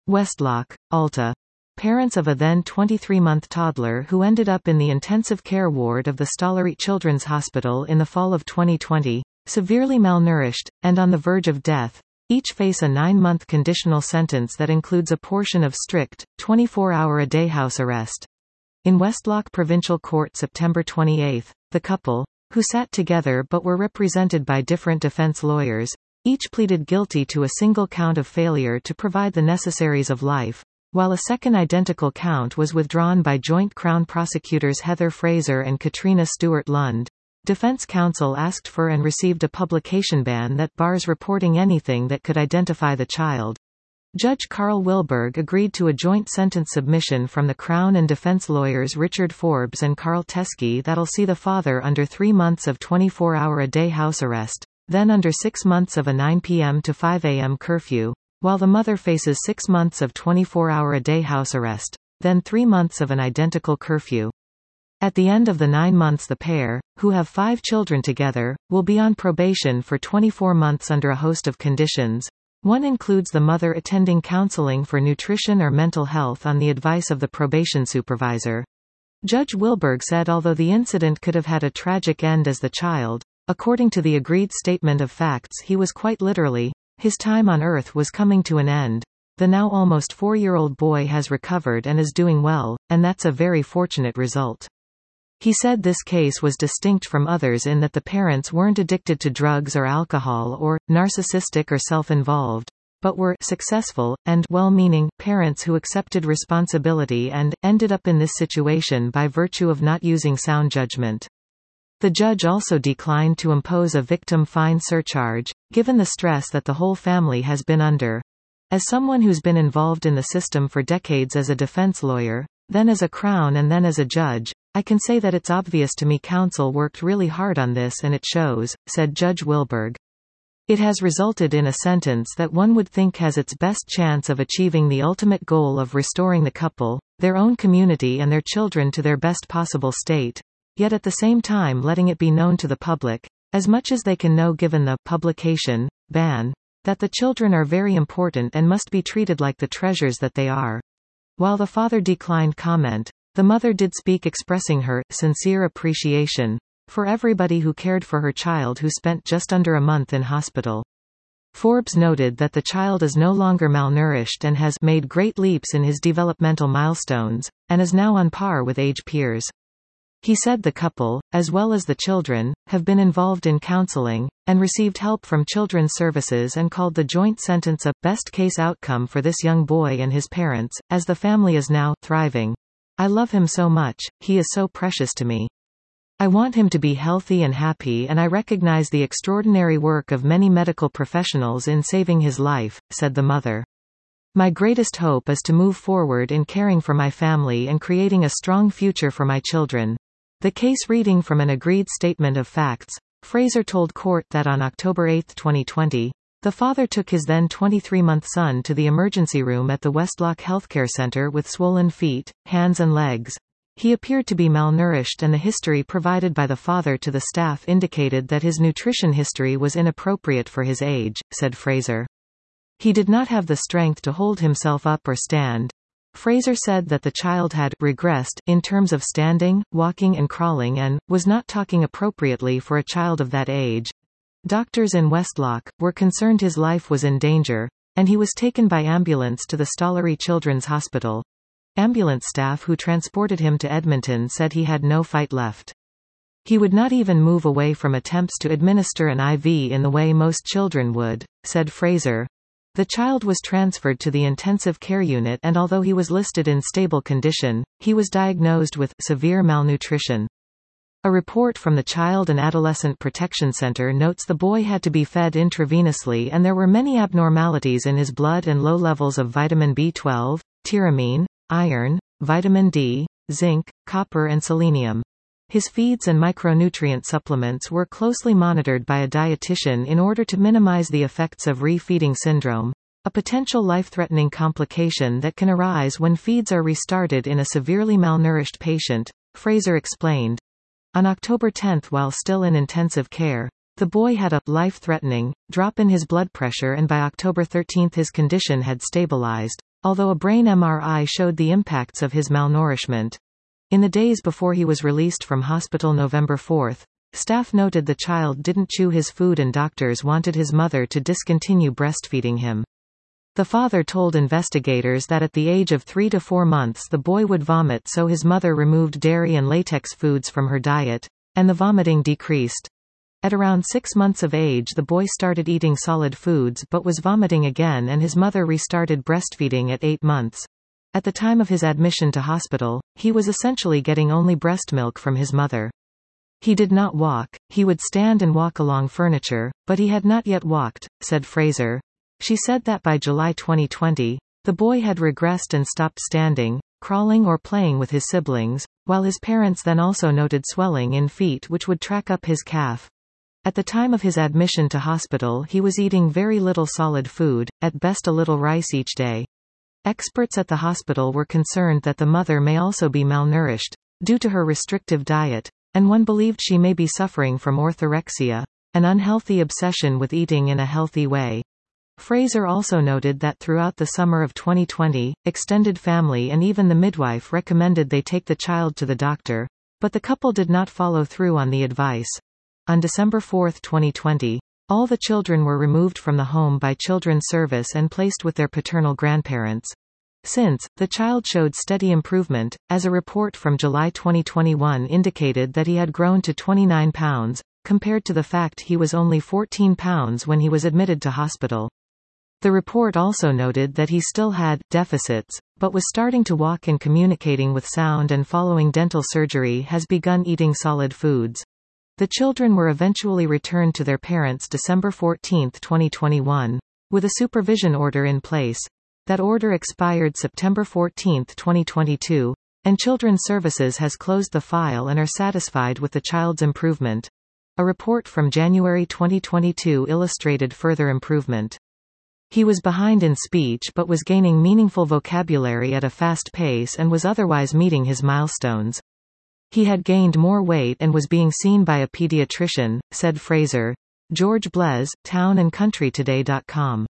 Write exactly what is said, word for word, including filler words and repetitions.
Westlock, Alta. Parents of a then twenty-three-month toddler who ended up in the intensive care ward of the Stollery Children's Hospital in the fall of twenty twenty, severely malnourished, and on the verge of death, each face a nine-month conditional sentence that includes a portion of strict, twenty-four hour a day house arrest. In Westlock Provincial Court September twenty-eighth, the couple, who sat together but were represented by different defense lawyers, each pleaded guilty to a single count of failure to provide the necessaries of life, while a second identical count was withdrawn by Joint Crown Prosecutors Heather Fraser and Katrina Stewart Lund. Defense counsel asked for and received a publication ban that bars reporting anything that could identify the child. Judge Carl Wilberg agreed to a joint sentence submission from the Crown and defense lawyers Richard Forbes and Carl Teske that'll see the father under three months of twenty-four hour a day house arrest, then under six months of a nine p m to five a m curfew, while the mother faces six months of twenty-four hour a day house arrest, then three months of an identical curfew. At the end of the nine months the pair, who have five children together, will be on probation for twenty-four months under a host of conditions. One includes the mother attending counseling for nutrition or mental health on the advice of the probation supervisor. Judge Wilberg said although the incident could have had a tragic end as the child, according to the agreed statement of facts he was quite literally, his time on earth was coming to an end. The now almost four-year-old boy has recovered and is doing well, and that's a very fortunate result. He said this case was distinct from others in that the parents weren't addicted to drugs or alcohol or, narcissistic or self-involved, but were successful, and well-meaning parents who accepted responsibility and ended up in this situation by virtue of not using sound judgment. The judge also declined to impose a victim fine surcharge, given the stress that the whole family has been under. As someone who's been involved in the system for decades as a defense lawyer, then as a Crown and then as a judge, I can say that it's obvious to me counsel worked really hard on this and it shows, said Judge Wilberg. It has resulted in a sentence that one would think has its best chance of achieving the ultimate goal of restoring the couple, their own community and their children to their best possible state, yet at the same time letting it be known to the public, as much as they can know given the publication ban, that the children are very important and must be treated like the treasures that they are. While the father declined comment, the mother did speak, expressing her sincere appreciation for everybody who cared for her child who spent just under a month in hospital. Forbes noted that the child is no longer malnourished and has made great leaps in his developmental milestones, and is now on par with age peers. He said the couple, as well as the children, have been involved in counseling, and received help from Children's Services and called the joint sentence a best-case outcome for this young boy and his parents, as the family is now thriving. I love him so much, he is so precious to me. I want him to be healthy and happy and I recognize the extraordinary work of many medical professionals in saving his life, said the mother. My greatest hope is to move forward in caring for my family and creating a strong future for my children. The case reading from an agreed statement of facts, Fraser told court that on October eighth twenty twenty, the father took his then twenty-three-month son to the emergency room at the Westlock Healthcare Center with swollen feet, hands and legs. He appeared to be malnourished and the history provided by the father to the staff indicated that his nutrition history was inappropriate for his age, said Fraser. He did not have the strength to hold himself up or stand. Fraser said that the child had regressed in terms of standing, walking and crawling and was not talking appropriately for a child of that age. Doctors in Westlock were concerned his life was in danger, and he was taken by ambulance to the Stollery Children's Hospital. Ambulance staff who transported him to Edmonton said he had no fight left. He would not even move away from attempts to administer an I V in the way most children would, said Fraser. The child was transferred to the intensive care unit and although he was listed in stable condition, he was diagnosed with severe malnutrition. A report from the Child and Adolescent Protection Center notes the boy had to be fed intravenously and there were many abnormalities in his blood and low levels of vitamin B twelve, tyramine, iron, vitamin D, zinc, copper and selenium. His feeds and micronutrient supplements were closely monitored by a dietitian in order to minimize the effects of re-feeding syndrome, a potential life-threatening complication that can arise when feeds are restarted in a severely malnourished patient, Fraser explained. On October tenth, while still in intensive care, the boy had a life-threatening drop in his blood pressure and by October thirteenth his condition had stabilized. although a brain M R I showed the impacts of his malnourishment. In the days before he was released from hospital November fourth, staff noted the child didn't chew his food and doctors wanted his mother to discontinue breastfeeding him. The father told investigators that at the age of three to four months the boy would vomit, so his mother removed dairy and latex foods from her diet, and the vomiting decreased. At around six months of age the boy started eating solid foods but was vomiting again, and his mother restarted breastfeeding at eight months. At the time of his admission to hospital, he was essentially getting only breast milk from his mother. He did not walk, he would stand and walk along furniture, but he had not yet walked, said Fraser. She said that by July twenty twenty, the boy had regressed and stopped standing, crawling or playing with his siblings, while his parents then also noted swelling in feet which would track up his calf. At the time of his admission to hospital he was eating very little solid food, at best a little rice each day. Experts at the hospital were concerned that the mother may also be malnourished, due to her restrictive diet, and one believed she may be suffering from orthorexia, an unhealthy obsession with eating in a healthy way. Fraser also noted that throughout the summer of twenty twenty, extended family and even the midwife recommended they take the child to the doctor, but the couple did not follow through on the advice. On December fourth twenty twenty, all the children were removed from the home by Children's Service and placed with their paternal grandparents. Since, the child showed steady improvement, as a report from July twenty twenty-one indicated that he had grown to twenty-nine pounds, compared to the fact he was only fourteen pounds when he was admitted to hospital. The report also noted that he still had deficits, but was starting to walk and communicating with sound, and following dental surgery has begun eating solid foods. The children were eventually returned to their parents December fourteenth twenty twenty-one, with a supervision order in place. That order expired September fourteenth twenty twenty-two, and Children's Services has closed the file and are satisfied with the child's improvement. A report from January twenty twenty-two illustrated further improvement. He was behind in speech but was gaining meaningful vocabulary at a fast pace and was otherwise meeting his milestones. He had gained more weight and was being seen by a pediatrician, said Fraser. George Blez, town and country today dot com.